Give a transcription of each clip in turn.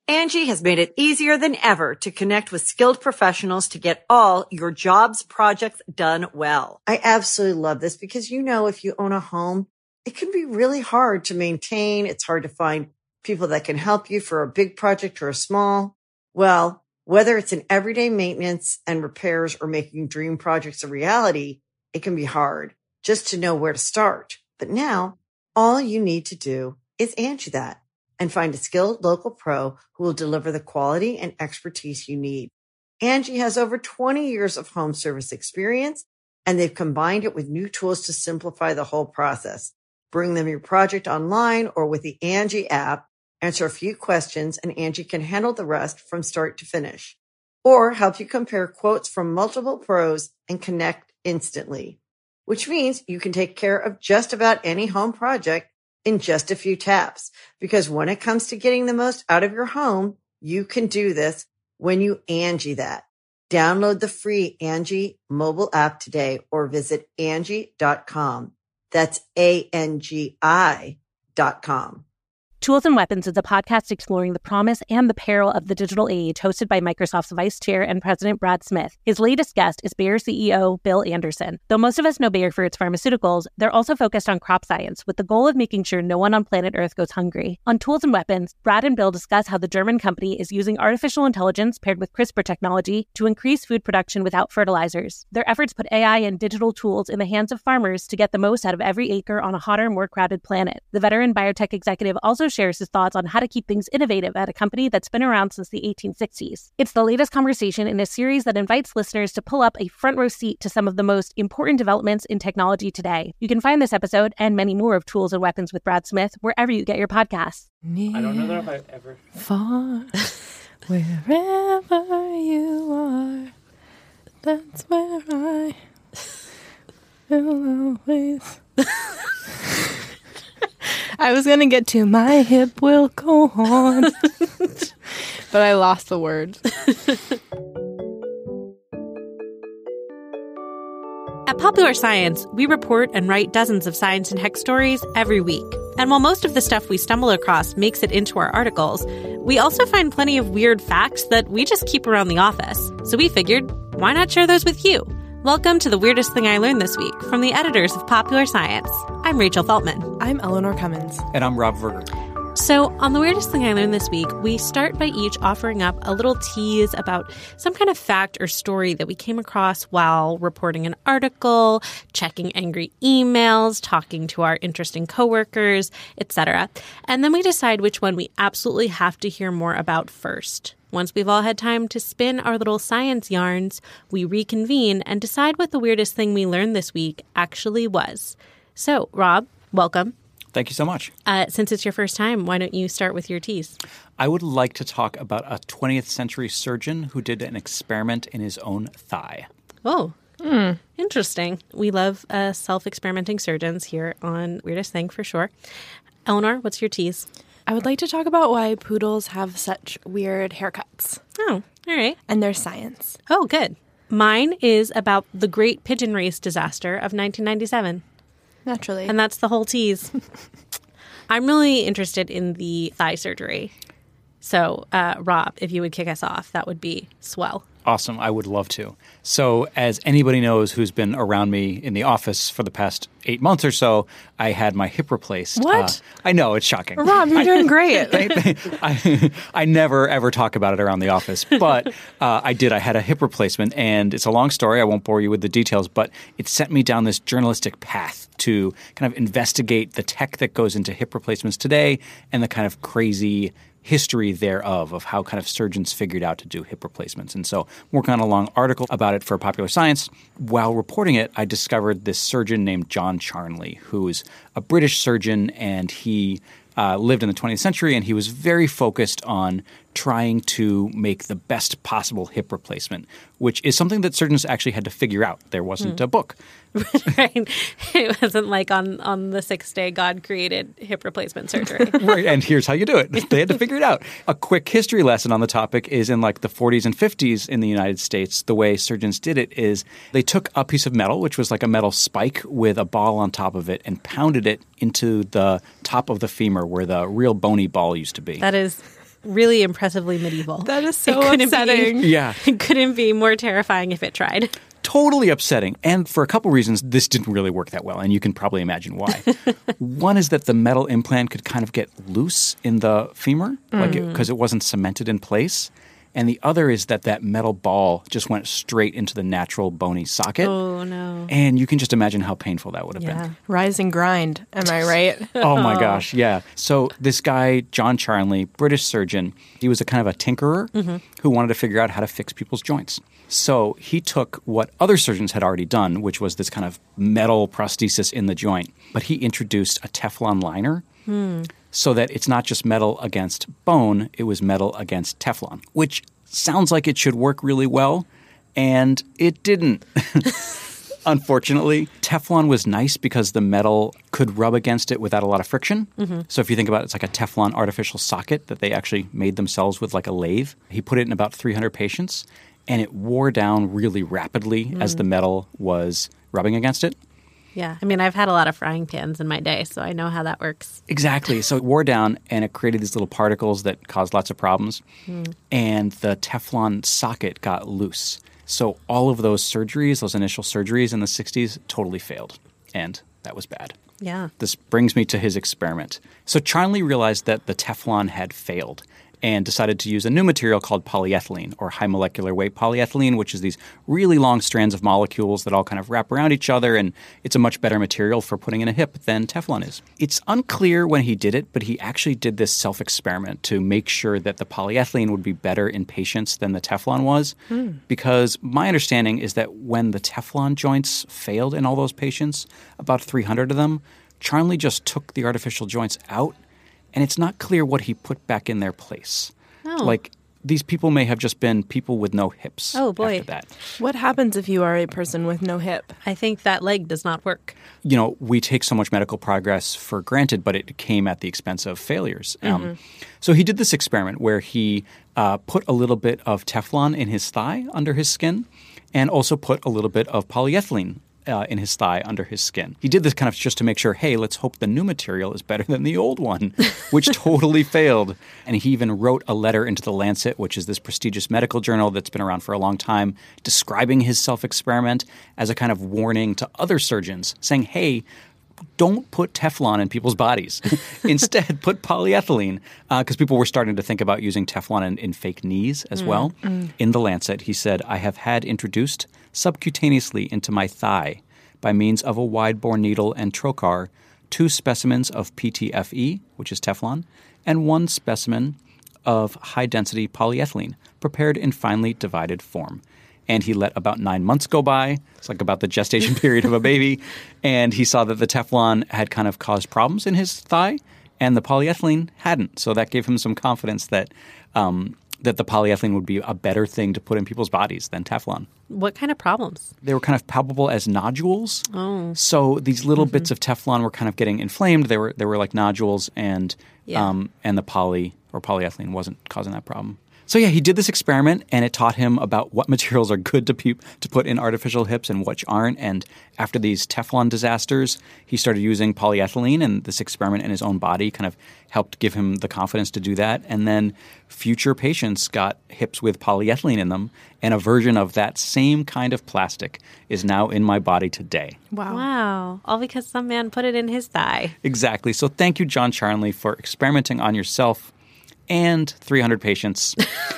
Angie has made it easier than ever to connect with skilled professionals to get all your jobs projects done well. I absolutely love this because, if you own a home, it can be really hard to maintain. It's hard to find people that can help you for a big project or a small. Well, whether it's in everyday maintenance and repairs or making dream projects a reality, it can be hard just to know where to start. But now all you need to do is Angie that and find a skilled local pro who will deliver the quality and expertise you need. Angie has over 20 years of home service experience, and they've combined it with new tools to simplify the whole process. Bring them your project online or with the Angie app, answer a few questions, and Angie can handle the rest from start to finish. Or help you compare quotes from multiple pros and connect instantly, which means you can take care of just about any home project in just a few taps. Because when it comes to getting the most out of your home, you can do this when you Angie that. Download the free Angie mobile app today or visit Angie.com. That's ANGI.com. Tools and Weapons is a podcast exploring the promise and the peril of the digital age, hosted by Microsoft's Vice Chair and President Brad Smith. His latest guest is Bayer CEO Bill Anderson. Though most of us know Bayer for its pharmaceuticals, they're also focused on crop science, with the goal of making sure no one on planet Earth goes hungry. On Tools and Weapons, Brad and Bill discuss how the German company is using artificial intelligence paired with CRISPR technology to increase food production without fertilizers. Their efforts put AI and digital tools in the hands of farmers to get the most out of every acre on a hotter, more crowded planet. The veteran biotech executive also shares his thoughts on how to keep things innovative at a company that's been around since the 1860s. It's the latest conversation in a series that invites listeners to pull up a front row seat to some of the most important developments in technology today. You can find this episode and many more of Tools and Weapons with Brad Smith wherever you get your podcasts. I don't know that if I've ever... Far, wherever you are, that's where I will always... I was going to get to my hip will go on, but I lost the words. At Popular Science, we report and write dozens of science and tech stories every week. And while most of the stuff we stumble across makes it into our articles, we also find plenty of weird facts that we just keep around the office. So we figured, why not share those with you? Welcome to The Weirdest Thing I Learned This Week from the editors of Popular Science. I'm Rachel Feltman. I'm Eleanor Cummins. And I'm Rob Verger. So on The Weirdest Thing I Learned This Week, we start by each offering up a little tease about some kind of fact or story that we came across while reporting an article, checking angry emails, talking to our interesting coworkers, etc. And then we decide which one we absolutely have to hear more about first. Once we've all had time to spin our little science yarns, we reconvene and decide what the weirdest thing we learned this week actually was. So, Rob, welcome. Thank you so much. Since it's your first time, why don't you start with your tease? I would like to talk about a 20th century surgeon who did an experiment in his own thigh. Oh, interesting. We love self-experimenting surgeons here on Weirdest Thing for sure. Eleanor, what's your tease? I would like to talk about why poodles have such weird haircuts. Oh, all right. And their science. Oh, good. Mine is about the Great Pigeon Race disaster of 1997. Naturally. And that's the whole tease. I'm really interested in the thigh surgery. So, Rob, if you would kick us off, that would be swell. Awesome. I would love to. So as anybody knows who's been around me in the office for the past 8 months or so, I had my hip replaced. What? I know, it's shocking. Rob, you're doing great. I never, ever talk about it around the office, but I did. I had a hip replacement, and it's a long story. I won't bore you with the details, but it sent me down this journalistic path to kind of investigate the tech that goes into hip replacements today and the kind of crazy history thereof of how kind of surgeons figured out to do hip replacements. And so working on a long article about it for Popular Science. While reporting it, I discovered this surgeon named John Charnley, who's a British surgeon, and he lived in the 20th century, and he was very focused on trying to make the best possible hip replacement, which is something that surgeons actually had to figure out. There wasn't a book. Right. It wasn't like on the sixth day God created hip replacement surgery. Right. And here's how you do it. They had to figure it out. A quick history lesson on the topic is in like the 40s and 50s in the United States, the way surgeons did it is they took a piece of metal, which was like a metal spike with a ball on top of it, and pounded it into the top of the femur where the real bony ball used to be. That is really impressively medieval. That is so upsetting. Yeah. It couldn't be more terrifying if it tried. Totally upsetting. And for a couple reasons, this didn't really work that well. And you can probably imagine why. One is that the metal implant could kind of get loose in the femur because it wasn't cemented in place. And the other is that metal ball just went straight into the natural bony socket. Oh, no. And you can just imagine how painful that would have been. Rise and grind. Am I right? Oh, my gosh. Yeah. So this guy, John Charnley, British surgeon, he was a kind of a tinkerer who wanted to figure out how to fix people's joints. So he took what other surgeons had already done, which was this kind of metal prosthesis in the joint, but he introduced a Teflon liner so that it's not just metal against bone, it was metal against Teflon, which sounds like it should work really well, and it didn't. Unfortunately, Teflon was nice because the metal could rub against it without a lot of friction. So if you think about it, it's like a Teflon artificial socket that they actually made themselves with like a lathe. He put it in about 300 patients, and it wore down really rapidly as the metal was rubbing against it. Yeah. I mean, I've had a lot of frying pans in my day, so I know how that works. Exactly. So it wore down, and it created these little particles that caused lots of problems. And the Teflon socket got loose. So all of those surgeries, those initial surgeries in the 60s, totally failed. And that was bad. Yeah. This brings me to his experiment. So Charnley realized that the Teflon had failed and decided to use a new material called polyethylene, or high molecular weight polyethylene, which is these really long strands of molecules that all kind of wrap around each other, and it's a much better material for putting in a hip than Teflon is. It's unclear when he did it, but he actually did this self-experiment to make sure that the polyethylene would be better in patients than the Teflon was, because my understanding is that when the Teflon joints failed in all those patients, about 300 of them, Charnley just took the artificial joints out, and it's not clear what he put back in their place. Oh. Like, these people may have just been people with no hips after that. What happens if you are a person with no hip? I think that leg does not work. You know, we take so much medical progress for granted, but it came at the expense of failures. So he did this experiment where he put a little bit of Teflon in his thigh under his skin, and also put a little bit of polyethylene in his thigh under his skin. He did this kind of just to make sure, hey, let's hope the new material is better than the old one, which totally failed. And he even wrote a letter into the Lancet, which is this prestigious medical journal that's been around for a long time, describing his self-experiment as a kind of warning to other surgeons, saying, hey, don't put Teflon in people's bodies. Instead, put polyethylene, because people were starting to think about using Teflon in fake knees as well. In the Lancet, he said, I have had introduced subcutaneously into my thigh by means of a wide-bore needle and trocar 2 specimens of PTFE, which is Teflon, and 1 specimen of high-density polyethylene prepared in finely divided form. And he let about 9 months go by. It's like about the gestation period of a baby. And he saw that the Teflon had kind of caused problems in his thigh, and the polyethylene hadn't. So that gave him some confidence that that the polyethylene would be a better thing to put in people's bodies than Teflon. What kind of problems? They were kind of palpable as nodules. Oh. So these little bits of Teflon were kind of getting inflamed. They were like nodules, and the polyethylene wasn't causing that problem. So yeah, he did this experiment, and it taught him about what materials are good to put in artificial hips and which aren't. And after these Teflon disasters, he started using polyethylene, and this experiment in his own body kind of helped give him the confidence to do that. And then future patients got hips with polyethylene in them, and a version of that same kind of plastic is now in my body today. Wow. All because some man put it in his thigh. Exactly. So thank you, John Charnley, for experimenting on yourself and 300 patients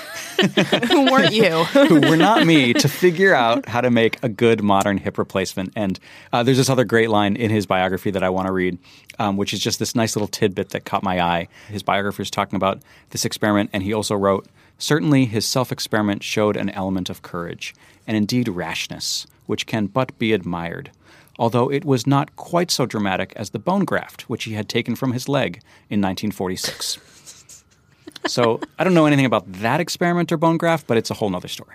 Who weren't you? who were not me, to figure out how to make a good modern hip replacement. And there's this other great line in his biography that I want to read, which is just this nice little tidbit that caught my eye. His biographer is talking about this experiment, and he also wrote, certainly his self-experiment showed an element of courage, and indeed rashness, which can but be admired, although it was not quite so dramatic as the bone graft, which he had taken from his leg in 1946. So I don't know anything about that experiment or bone graft, but it's a whole nother story.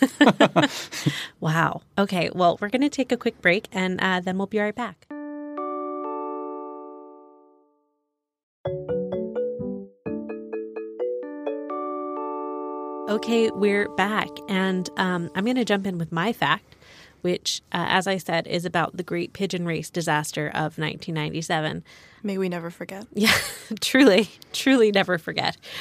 Wow. Okay, well, we're going to take a quick break, and then we'll be right back. Okay, we're back, and I'm going to jump in with my fact, which, as I said, is about the Great Pigeon Race disaster of 1997. May we never forget. Yeah, truly never forget.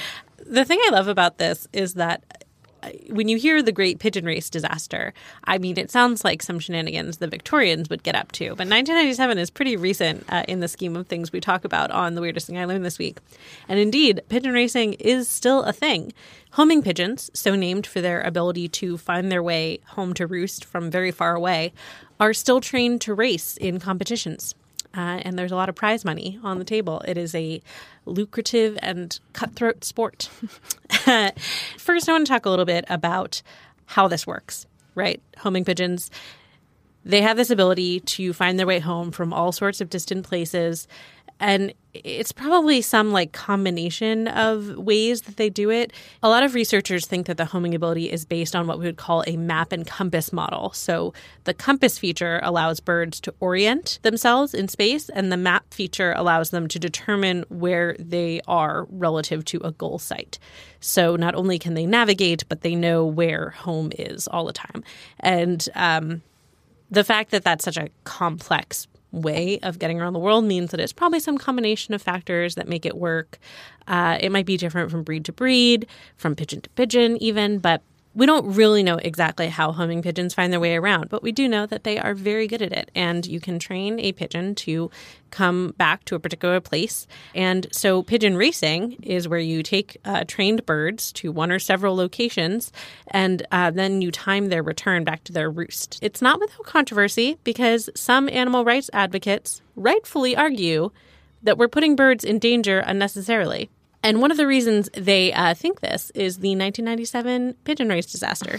The thing I love about this is that when you hear the Great Pigeon Race disaster, I mean, it sounds like some shenanigans the Victorians would get up to. But 1997 is pretty recent in the scheme of things we talk about on The Weirdest Thing I Learned This Week. And indeed, pigeon racing is still a thing. Homing pigeons, so named for their ability to find their way home to roost from very far away, are still trained to race in competitions. And there's a lot of prize money on the table. It is a lucrative and cutthroat sport. First, I want to talk a little bit about how this works, right? Homing pigeons, they have this ability to find their way home from all sorts of distant places. And it's probably some like combination of ways that they do it. A lot of researchers think that the homing ability is based on what we would call a map and compass model. So the compass feature allows birds to orient themselves in space, and the map feature allows them to determine where they are relative to a goal site. So not only can they navigate, but they know where home is all the time. And the fact that that's such a complex way of getting around the world means that it's probably some combination of factors that make it work. It might be different from breed to breed, from pigeon to pigeon even, but we don't really know exactly how homing pigeons find their way around, but we do know that they are very good at it. And you can train a pigeon to come back to a particular place. And so pigeon racing is where you take trained birds to one or several locations, and then you time their return back to their roost. It's not without controversy, because some animal rights advocates rightfully argue that we're putting birds in danger unnecessarily. And one of the reasons they think this is the 1997 pigeon race disaster.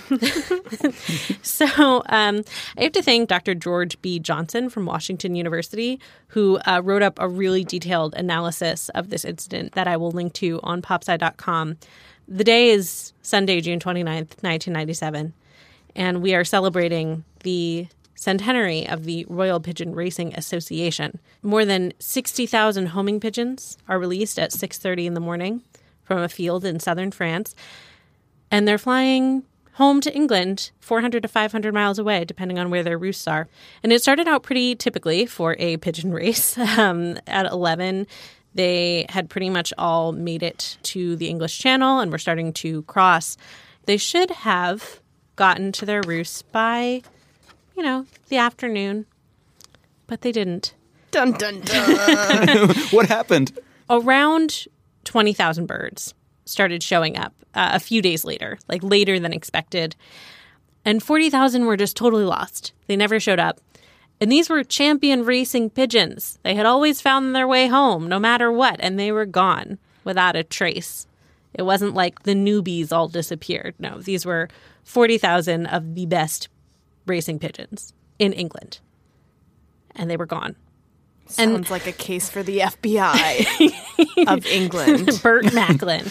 So I have to thank Dr. George B. Johnson from Washington University, who wrote up a really detailed analysis of this incident that I will link to on popsci.com. The day is Sunday, June 29th, 1997, and we are celebrating the centenary of the Royal Pigeon Racing Association. More than 60,000 homing pigeons are released at 6:30 in the morning from a field in southern France, and they're flying home to England 400 to 500 miles away, depending on where their roosts are. And it started out pretty typically for a pigeon race. At 11, they had pretty much all made it to the English Channel and were starting to cross. They should have gotten to their roosts by the afternoon, but they didn't. Dun, dun, dun. What happened? Around 20,000 birds started showing up a few days later, like later than expected. And 40,000 were just totally lost. They never showed up. And these were champion racing pigeons. They had always found their way home, no matter what, and they were gone without a trace. It wasn't like the newbies all disappeared. No, these were 40,000 of the best racing pigeons in England, and they were gone. Sounds like a case for the FBI of England. Burt Macklin.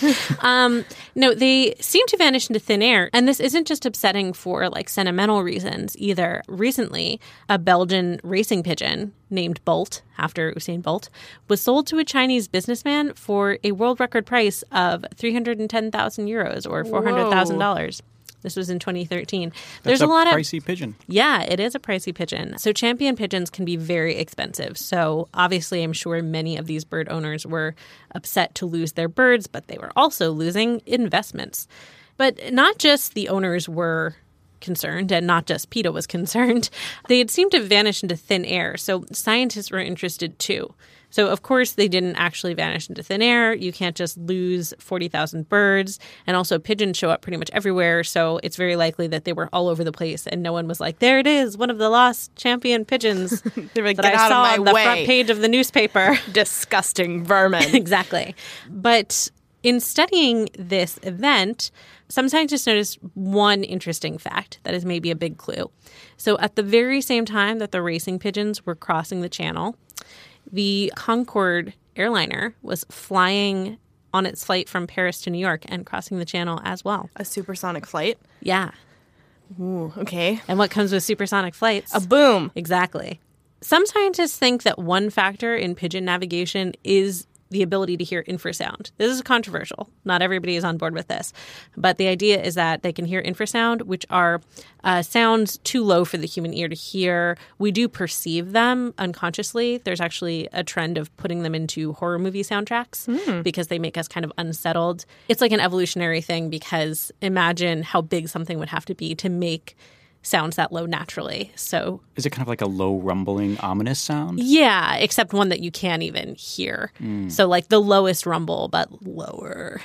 No, they seem to vanish into thin air, and this isn't just upsetting for like sentimental reasons either. Recently, a Belgian racing pigeon named Bolt, after Usain Bolt, was sold to a Chinese businessman for a world record price of 310,000 euros or $400,000. This was in 2013. There's a lot of pricey pigeon. Yeah, it is a pricey pigeon. So champion pigeons can be very expensive. So obviously, I'm sure many of these bird owners were upset to lose their birds, but they were also losing investments. But not just the owners were concerned, and not just PETA was concerned. They had seemed to vanish into thin air. So scientists were interested too. So, of course, they didn't actually vanish into thin air. You can't just lose 40,000 birds. And also, pigeons show up pretty much everywhere. So it's very likely that they were all over the place. And no one was like, there it is, one of the lost champion pigeons they were like, that I saw on the front page of the newspaper. Disgusting vermin. Exactly. But in studying this event, some scientists noticed one interesting fact that is maybe a big clue. So at the very same time that the racing pigeons were crossing the channel, the Concorde airliner was flying on its flight from Paris to New York and crossing the channel as well. A supersonic flight? Yeah. Ooh, okay. And what comes with supersonic flights? A boom. Exactly. Some scientists think that one factor in pigeon navigation is the ability to hear infrasound. This is controversial. Not everybody is on board with this. But the idea is that they can hear infrasound, which are sounds too low for the human ear to hear. We do perceive them unconsciously. There's actually a trend of putting them into horror movie soundtracks because they make us kind of unsettled. It's like an evolutionary thing because imagine how big something would have to be to make sounds that low naturally. So is it kind of like a low rumbling, ominous sound? Yeah, except one that you can't even hear. So like the lowest rumble, but lower.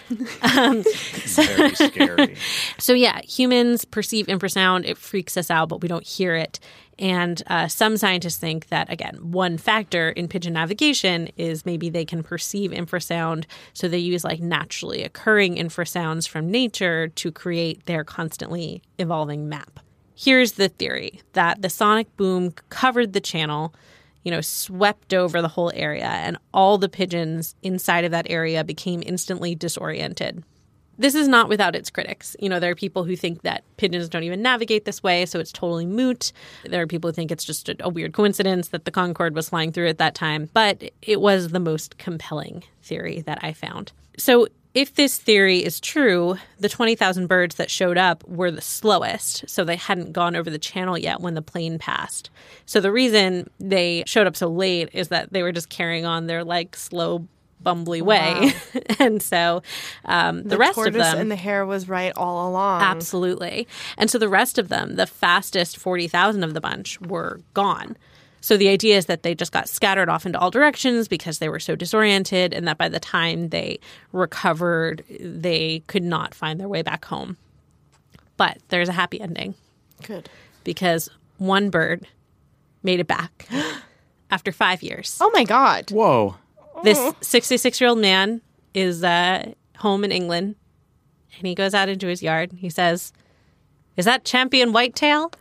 Very scary. So yeah, humans perceive infrasound. It freaks us out, but we don't hear it. And some scientists think that, again, one factor in pigeon navigation is maybe they can perceive infrasound. So they use like naturally occurring infrasounds from nature to create their constantly evolving map. Here's the theory that the sonic boom covered the channel, swept over the whole area, and all the pigeons inside of that area became instantly disoriented. This is not without its critics. There are people who think that pigeons don't even navigate this way, so it's totally moot. There are people who think it's just a weird coincidence that the Concorde was flying through at that time, but it was the most compelling theory that I found. So if this theory is true, the 20,000 birds that showed up were the slowest, so they hadn't gone over the channel yet when the plane passed. So the reason they showed up so late is that they were just carrying on their slow, bumbly way. Wow. And so the rest of them... The tortoise and the hare was right all along. Absolutely. And so the rest of them, the fastest 40,000 of the bunch, were gone. So the idea is that they just got scattered off into all directions because they were so disoriented, and that by the time they recovered, they could not find their way back home. But there's a happy ending. Good. Because one bird made it back after 5 years. Oh, my God. Whoa. This 66-year-old man is home in England, and he goes out into his yard. He says, "Is that Champion Whitetail?"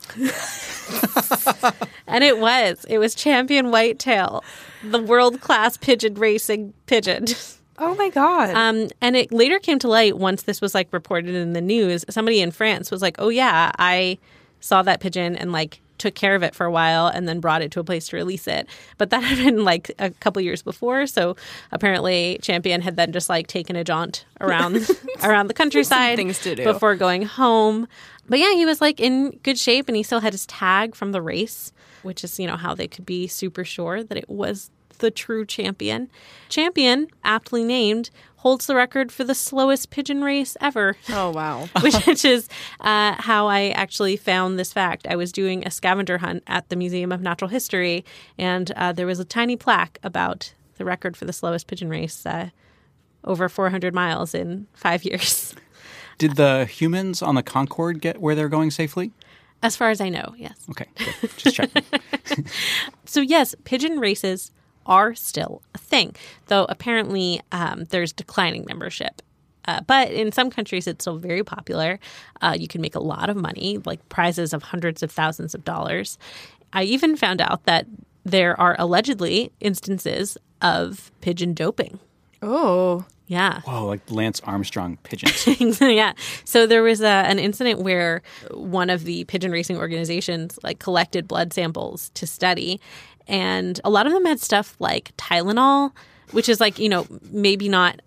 And it was Champion Whitetail, the world-class pigeon racing pigeon. Oh, my God. And it later came to light once this was reported in the news. Somebody in France was like, "Oh, yeah, I saw that pigeon and took care of it for a while and then brought it to a place to release it." But that had been a couple years before. So apparently Champion had then just taken a jaunt around the countryside things to do before going home. But yeah, he was in good shape, and he still had his tag from the race, which is, how they could be super sure that it was the true champion. Champion, aptly named, holds the record for the slowest pigeon race ever. Oh, wow. which is how I actually found this fact. I was doing a scavenger hunt at the Museum of Natural History, and there was a tiny plaque about the record for the slowest pigeon race, over 400 miles in 5 years. Did the humans on the Concorde get where they're going safely? As far as I know, yes. Okay, good. Just checking. So yes, pigeon races are still a thing, though apparently there's declining membership. But in some countries, it's still very popular. You can make a lot of money, prizes of hundreds of thousands of dollars. I even found out that there are allegedly instances of pigeon doping. Oh. Yeah. Whoa, like Lance Armstrong pigeons. Yeah. So there was an incident where one of the pigeon racing organizations collected blood samples to study, and a lot of them had stuff like Tylenol, which is maybe not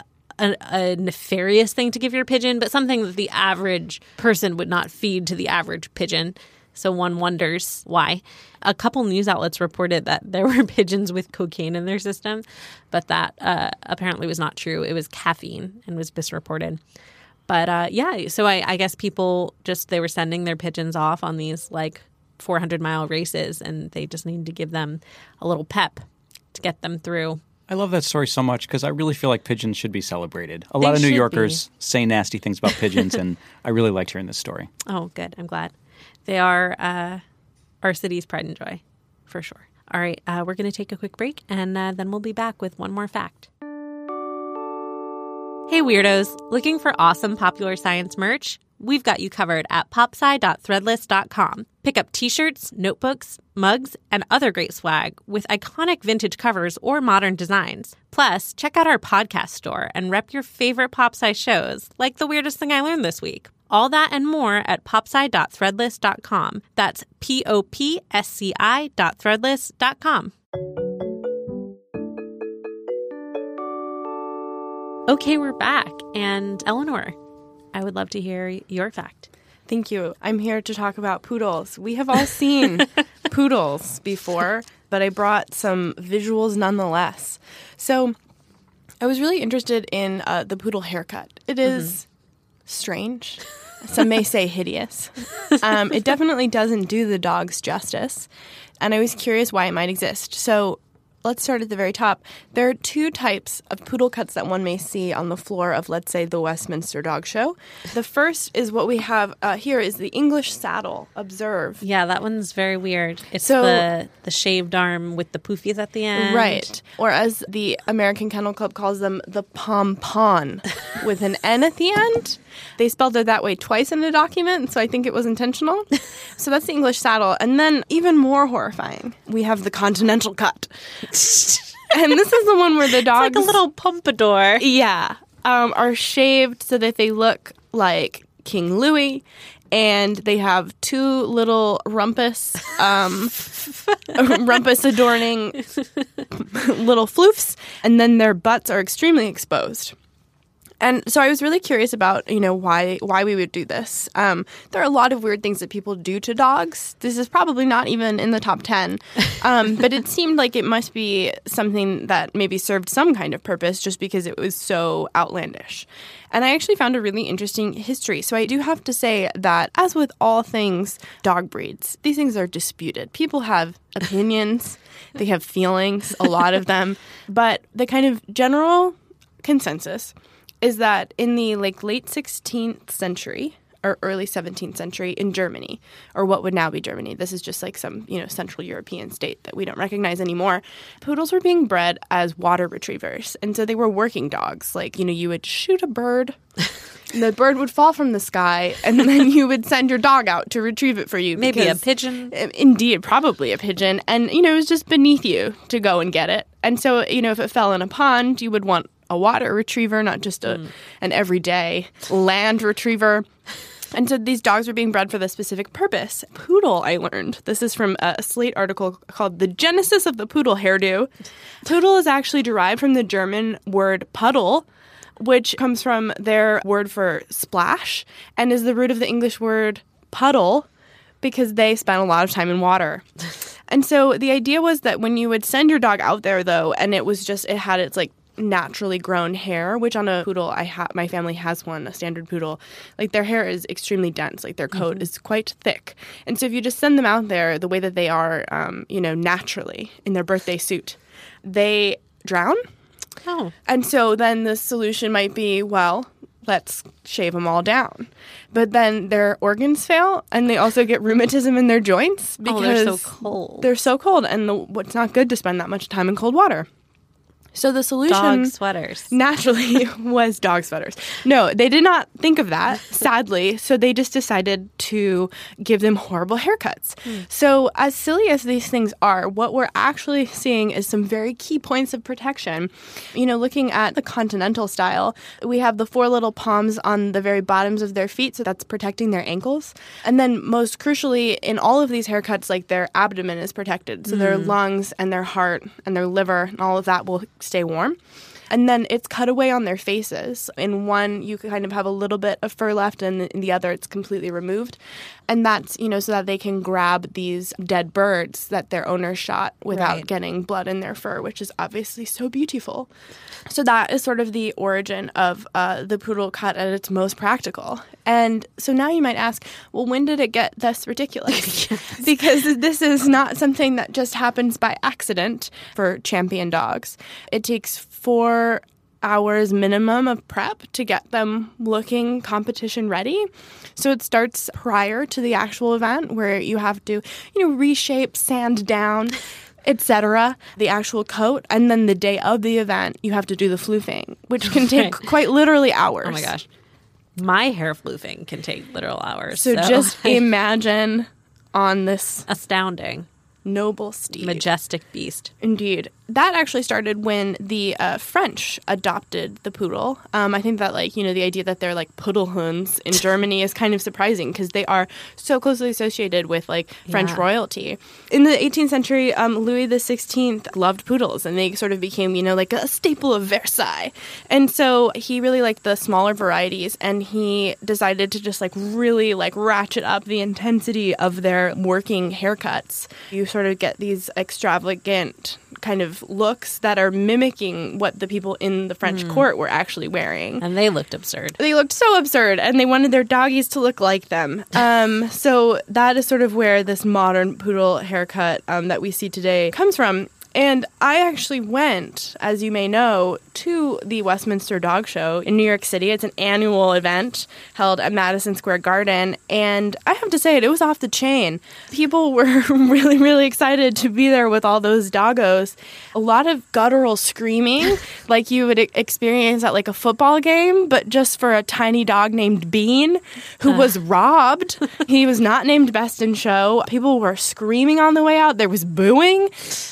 a nefarious thing to give your pigeon, but something that the average person would not feed to the average pigeon. So one wonders why. A couple news outlets reported that there were pigeons with cocaine in their system, but that apparently was not true. It was caffeine and was misreported. But yeah, so I guess people they were sending their pigeons off on these 400-mile races, and they just needed to give them a little pep to get them through. I love that story so much because I really feel like pigeons should be celebrated. A lot of New Yorkers say nasty things about pigeons, and I really liked hearing this story. Oh, good. I'm glad. They are our city's pride and joy, for sure. All right, we're going to take a quick break, and then we'll be back with one more fact. Hey, weirdos. Looking for awesome popular science merch? We've got you covered at popsci.threadless.com. Pick up t-shirts, notebooks, mugs, and other great swag with iconic vintage covers or modern designs. Plus, check out our podcast store and rep your favorite PopSci shows, like The Weirdest Thing I Learned This Week. All that and more at popsci.threadless.com. That's popsci.threadless.com. Okay, we're back. And Eleanor, I would love to hear your fact. Thank you. I'm here to talk about poodles. We have all seen poodles before, but I brought some visuals nonetheless. So I was really interested in the poodle haircut. It is strange. Some may say hideous. It definitely doesn't do the dogs justice. And I was curious why it might exist. So let's start at the very top. There are two types of poodle cuts that one may see on the floor of, let's say, the Westminster Dog Show. The first is what we have here is the English saddle. Observe. Yeah, that one's very weird. It's the shaved arm with the poofies at the end. Right. Or as the American Kennel Club calls them, the pompon with an N at the end. They spelled it that way twice in the document, so I think it was intentional. So that's the English saddle. And then, even more horrifying, we have the continental cut. And this is the one where the dogs... It's like a little pompadour. Yeah. Are shaved so that they look like King Louis. And they have two little rumpus adorning little floofs. And then their butts are extremely exposed. And so I was really curious about, why we would do this. There are a lot of weird things that people do to dogs. This is probably not even in the top 10. But it seemed like it must be something that maybe served some kind of purpose just because it was so outlandish. And I actually found a really interesting history. So I do have to say that, as with all things dog breeds, these things are disputed. People have opinions. They have feelings, a lot of them. But the kind of general consensus is that in the late 16th century or early 17th century in Germany, or what would now be Germany, this is just like some, Central European state that we don't recognize anymore, poodles were being bred as water retrievers. And so they were working dogs. Like, you would shoot a bird, and the bird would fall from the sky, and then you would send your dog out to retrieve it for you. Maybe a pigeon. Indeed, probably a pigeon. And, it was just beneath you to go and get it. And so, if it fell in a pond, you would want a water retriever, not just an everyday land retriever. And so these dogs were being bred for this specific purpose. Poodle, I learned. This is from a Slate article called The Genesis of the Poodle Hairdo. Poodle is actually derived from the German word puddle, which comes from their word for splash, and is the root of the English word puddle, because they spent a lot of time in water. And so the idea was that when you would send your dog out there, though, and it had its naturally grown hair, which on a poodle, my family has one, a standard poodle, their hair is extremely dense, their coat is quite thick. And so if you just send them out there the way that they are, naturally in their birthday suit, they drown. Oh. And so then the solution might be, well, let's shave them all down. But then their organs fail, and they also get rheumatism in their joints because they're so cold. They're so cold, and it's not good to spend that much time in cold water. So the solution... Dog sweaters. Naturally was dog sweaters. No, they did not think of that, sadly. So they just decided to give them horrible haircuts. So as silly as these things are, what we're actually seeing is some very key points of protection. Looking at the continental style, we have the four little palms on the very bottoms of their feet. So that's protecting their ankles. And then most crucially, in all of these haircuts, their abdomen is protected. So their lungs and their heart and their liver and all of that will stay warm. And then it's cut away on their faces. In one, you kind of have a little bit of fur left, and in the other, it's completely removed. And that's, so that they can grab these dead birds that their owner shot without getting blood in their fur, which is obviously so beautiful. So that is sort of the origin of the poodle cut at its most practical. And so now you might ask, well, when did it get thus ridiculous? Yes. Because this is not something that just happens by accident for champion dogs. It takes 4 hours minimum of prep to get them looking competition ready. So it starts prior to the actual event, where you have to, reshape, sand down, etc., the actual coat. And then the day of the event, you have to do the floofing, which can take quite literally hours. Oh my gosh. My hair floofing can take literal hours. So just imagine on this astounding, noble steed. Majestic beast. Indeed. that actually started when the French adopted the poodle. I think that, like, the idea that they're like Pudelhunds in Germany is kind of surprising because they are so closely associated with like French royalty. In the 18th century, Louis XVI loved poodles, and they sort of became, like a staple of Versailles. And so he really liked the smaller varieties, and he decided to just like really like ratchet up the intensity of their working haircuts. You sort of get these extravagant kind of looks that are mimicking what the people in the French court were actually wearing. And they looked absurd. They looked so absurd, and they wanted their doggies to look like them. So that is sort of where this modern poodle haircut that we see today comes from. And I actually went, as you may know, to the Westminster Dog Show in New York City. It's an annual event held at Madison Square Garden. And I have to say it was off the chain. People were really, really excited to be there with all those doggos. A lot of guttural screaming, like you would experience at like a football game, but just for a tiny dog named Bean, who was robbed. He was not named Best in Show. People were screaming on the way out. There was booing.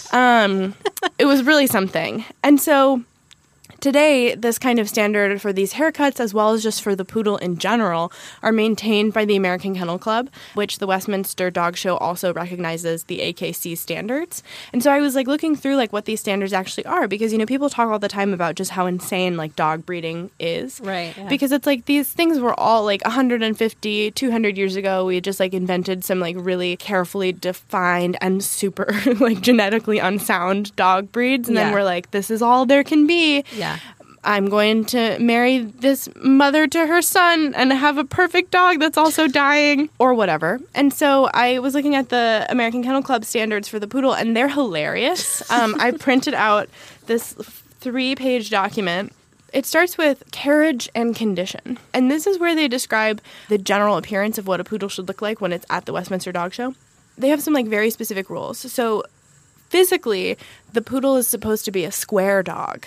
It was really something. And so today, this kind of standard for these haircuts, as well as just for the poodle in general, are maintained by the American Kennel Club, which the Westminster Dog Show also recognizes the AKC standards. And so I was like looking through like what these standards actually are, because, people talk all the time about just how insane like dog breeding is. Right. Yeah. Because it's like these things were all like 150, 200 years ago. We had just like invented some like really carefully defined and super like genetically unsound dog breeds. And then we're like, this is all there can be. Yeah. I'm going to marry this mother to her son and have a perfect dog that's also dying, or whatever. And so I was looking at the American Kennel Club standards for the poodle, and they're hilarious. I printed out this 3-page document. It starts with carriage and condition. And this is where they describe the general appearance of what a poodle should look like when it's at the Westminster Dog Show. They have some like very specific rules. So physically, the poodle is supposed to be a square dog.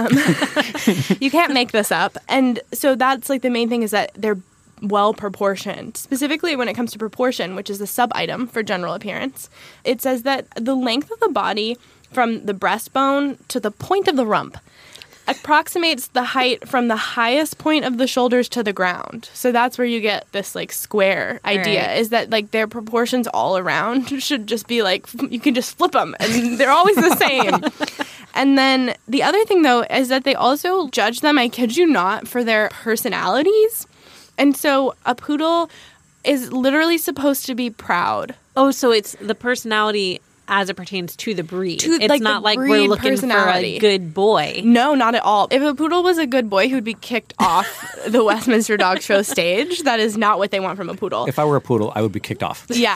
You can't make this up. And so that's like the main thing, is that they're well proportioned. Specifically when it comes to proportion, which is the sub-item for general appearance, it says that the length of the body from the breastbone to the point of the rump approximates the height from the highest point of the shoulders to the ground. So that's where you get this like square idea, is that like their proportions all around should just be like, you can just flip them and they're always the same. And then the other thing though is that they also judge them, I kid you not, for their personalities. And so a poodle is literally supposed to be proud. Oh, so it's the personality as it pertains to the breed. It's like, not like we're looking for a good boy. No, not at all. If a poodle was a good boy, he would be kicked off the Westminster Dog Show stage. That is not what they want from a poodle. If I were a poodle, I would be kicked off. Yeah.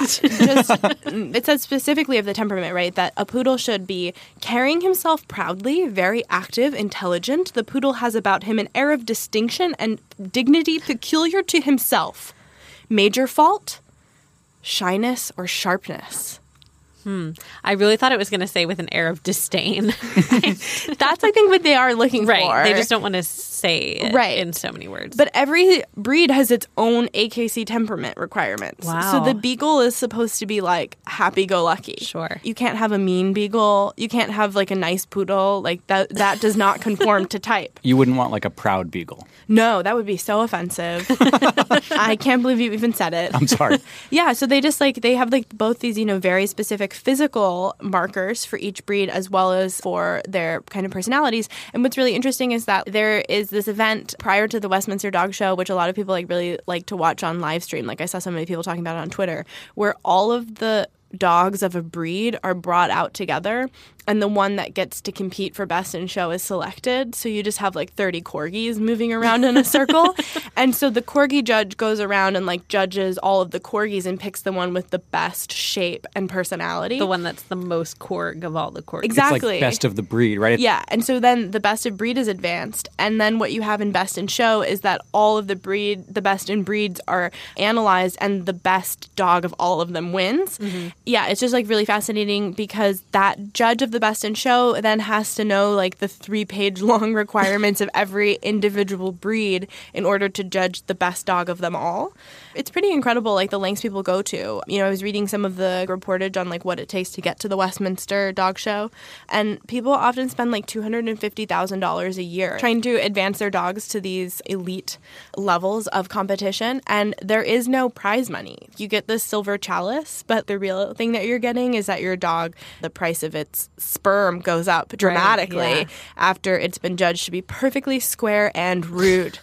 It says specifically of the temperament, right, that a poodle should be carrying himself proudly, very active, intelligent. The poodle has about him an air of distinction and dignity peculiar to himself. Major fault? Shyness or sharpness. I really thought it was going to say with an air of disdain. That's, I think, what they are looking for. They just don't want to say it in so many words. But every breed has its own AKC temperament requirements. Wow. So the beagle is supposed to be like happy-go-lucky. Sure. You can't have a mean beagle. You can't have like a nice poodle. Like that does not conform to type. You wouldn't want like a proud beagle. No, that would be so offensive. I can't believe you even said it. I'm sorry. Yeah, so they just like, they have like both these, very specific physical markers for each breed as well as for their kind of personalities. And what's really interesting is that there is this event prior to the Westminster Dog Show, which a lot of people like really like to watch on live stream. Like I saw so many people talking about it on Twitter, where all of the dogs of a breed are brought out together, and the one that gets to compete for Best in Show is selected. So you just have like 30 corgis moving around in a circle. And so the corgi judge goes around and like judges all of the corgis and picks the one with the best shape and personality. The one that's the most corg of all the corgis. Exactly. It's like best of the breed, right? Yeah. And so then the best of breed is advanced. And then what you have in Best in Show is that all of the best in breeds are analyzed, and the best dog of all of them wins. Mm-hmm. Yeah, it's just like really fascinating, because that judge of the the Best in Show then has to know like the 3-page long requirements of every individual breed in order to judge the best dog of them all. It's pretty incredible, like the lengths people go to. You know, I was reading some of the reportage on like what it takes to get to the Westminster Dog Show, and people often spend like $250,000 a year trying to advance their dogs to these elite levels of competition, and there is no prize money. You get this silver chalice, but the real thing that you're getting is that your dog, the price of its sperm goes up dramatically after it's been judged to be perfectly square and rude.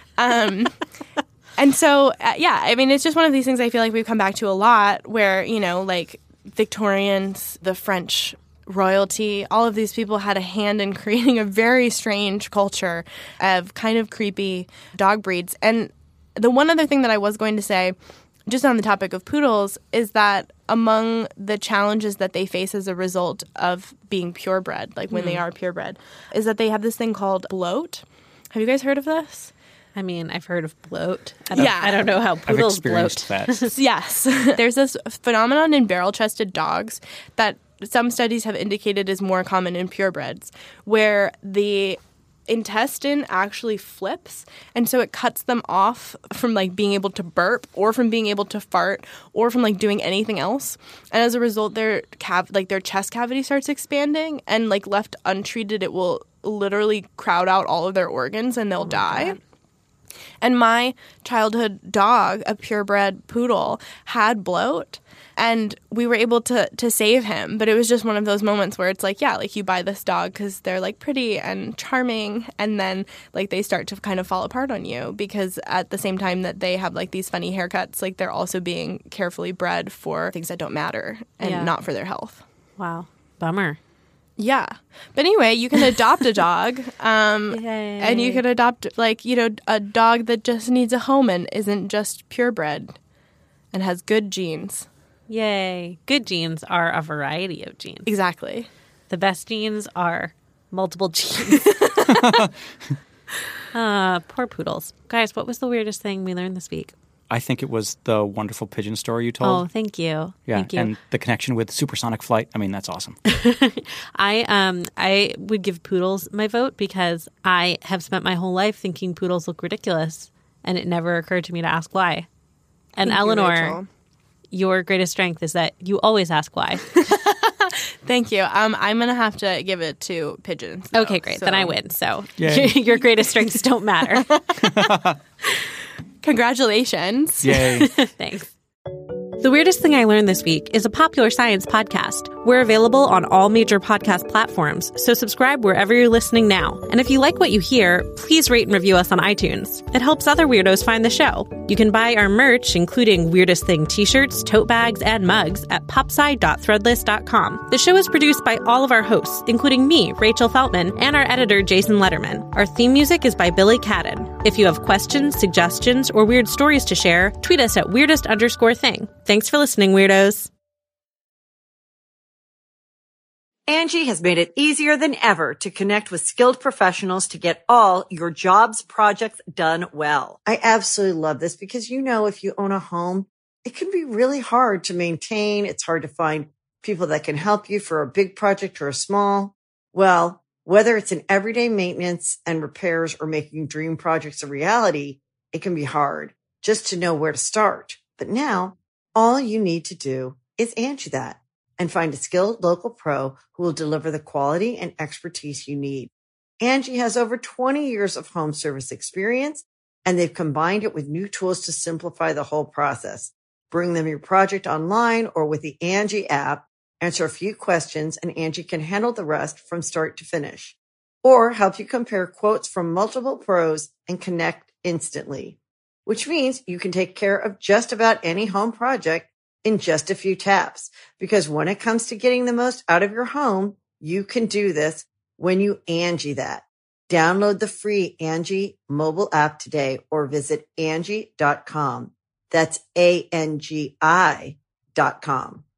And so, I mean, it's just one of these things I feel like we've come back to a lot where, you know, like Victorians, the French royalty, all of these people had a hand in creating a very strange culture of kind of creepy dog breeds. And the one other thing that I was going to say, just on the topic of poodles, is that among the challenges that they face as a result of being purebred, like when they are purebred, is that they have this thing called bloat. Have you guys heard of this? I mean, I've heard of bloat. I don't know how poodles bloat. I've experienced that. Yes. There's this phenomenon in barrel-chested dogs that some studies have indicated is more common in purebreds, where the intestine actually flips, and so it cuts them off from like being able to burp or from being able to fart or from like doing anything else. And as a result, their chest cavity starts expanding, and like left untreated, it will literally crowd out all of their organs and they'll die. God. And my childhood dog, a purebred poodle, had bloat, and we were able to save him. But it was just one of those moments where it's like, yeah, like you buy this dog because they're like pretty and charming, and then like they start to kind of fall apart on you because at the same time that they have like these funny haircuts, like they're also being carefully bred for things that don't matter and not for their health. Wow. Bummer. Yeah. But anyway, you can adopt a dog, and you can adopt, like, you know, a dog that just needs a home and isn't just purebred and has good genes. Yay. Good genes are a variety of genes. Exactly. The best genes are multiple genes. Poor poodles. Guys, what was the weirdest thing we learned this week? I think it was the wonderful pigeon story you told. Oh, thank you. Yeah, thank you. And the connection with supersonic flight. I mean, that's awesome. I would give poodles my vote because I have spent my whole life thinking poodles look ridiculous, and it never occurred to me to ask why. And thank Eleanor, your greatest strength is that you always ask why. Thank you. I'm going to have to give it to pigeons. Though, okay, great. So. Then I win. So your greatest strengths don't matter. Congratulations. Yay. Thanks. The Weirdest Thing I Learned This Week is a popular science podcast. We're available on all major podcast platforms, so subscribe wherever you're listening now. And if you like what you hear, please rate and review us on iTunes. It helps other weirdos find the show. You can buy our merch, including Weirdest Thing t-shirts, tote bags, and mugs at popsci.threadless.com. The show is produced by all of our hosts, including me, Rachel Feltman, and our editor, Jason Letterman. Our theme music is by Billy Cadden. If you have questions, suggestions, or weird stories to share, tweet us at weirdest_thing. Thanks for listening, weirdos. Angie has made it easier than ever to connect with skilled professionals to get all your jobs projects done well. I absolutely love this because, you know, if you own a home, it can be really hard to maintain. It's hard to find people that can help you for a big project or a small. Well, whether it's in everyday maintenance and repairs or making dream projects a reality, it can be hard just to know where to start. But now, all you need to do is Angie that and find a skilled local pro who will deliver the quality and expertise you need. Angie has over 20 years of home service experience, and they've combined it with new tools to simplify the whole process. Bring them your project online or with the Angie app, answer a few questions, and Angie can handle the rest from start to finish. Or help you compare quotes from multiple pros and connect instantly, which means you can take care of just about any home project in just a few taps. Because when it comes to getting the most out of your home, you can do this when you Angie that. Download the free Angie mobile app today or visit Angie.com. That's ANGI.com.